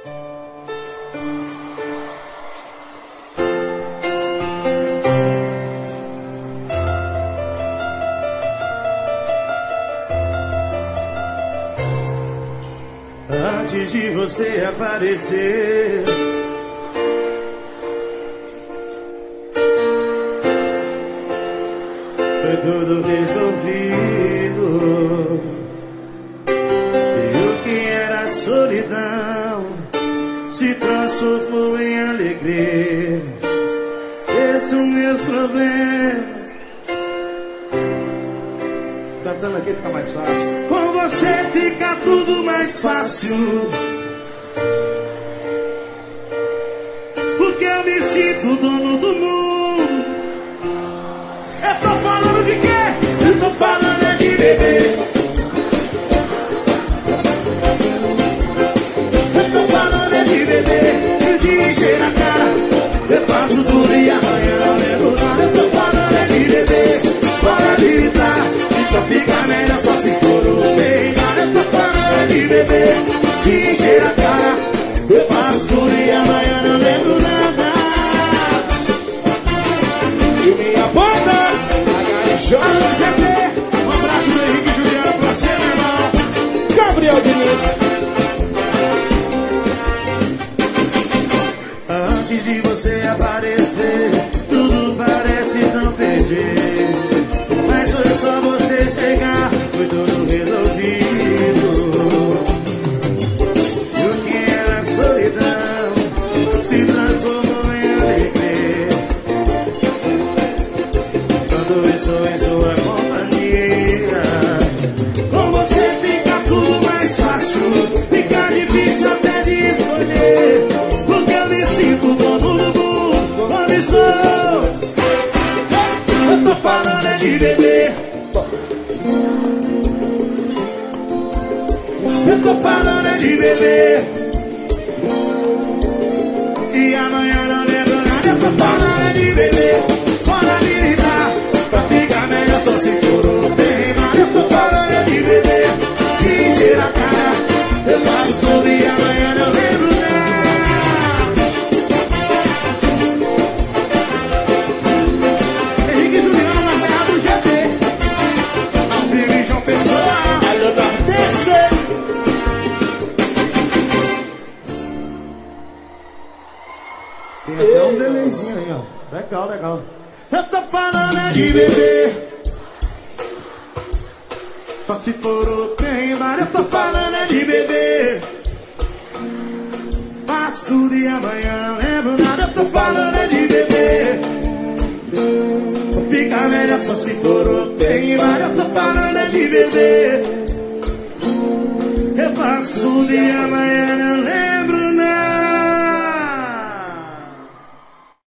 Antes de você aparecer, foi tudo resolvido. E o que era solidão se transformou em alegria. Esqueço meus problemas. Cantando aqui fica mais fácil. Com você fica tudo mais fácil, porque eu me sinto dono do mundo. Eu tô falando de quê? Eu tô falando é de beber. Eu tô falando é de beber e de encher a cara. Eu passo tudo e amanhã não lembro nada. Eu tô falando é de beber, bora gritar. Só fica melhor só se for o bem. Eu tô falando de beber, de encher a cara. Eu faço tudo e amanhã não lembro nada. E minha banda, Alô GT, um abraço do Henrique e Juliano pra você, meu irmão. Gabriel Diniz. Antes de você aparecer, tudo parece tão perdido, mas foi só você chegar, foi tudo resolvido. E o que era solidão se transformou em alegria quando eu sou em sua companhia. Com você fica tudo mais fácil, fica difícil até de escolher, porque eu me sinto dono do mundo quando estou. Eu tô falando é de beber. Eu tô falando é de beber e amanhã não lembro nada. Eu tô falando é de beber, só na vida, pra ficar melhor só se for o bem. Eu tô falando é de beber, de encher a cara. Eu faço tudo e amanhã não lembro nada. Henrique e Juliano na terra do GT, ao vivo em João Pessoa. Alô Nordeste. Tem até um delayzinho aí, ó. Legal, legal. Eu tô falando é de beber, só se for o queimar. Eu tô falando é de beber, faço tudo e amanhã não lembro nada. Eu tô falando é de beber, fica melhor só se for o queimar. Eu tô falando é de beber, eu faço tudo e amanhã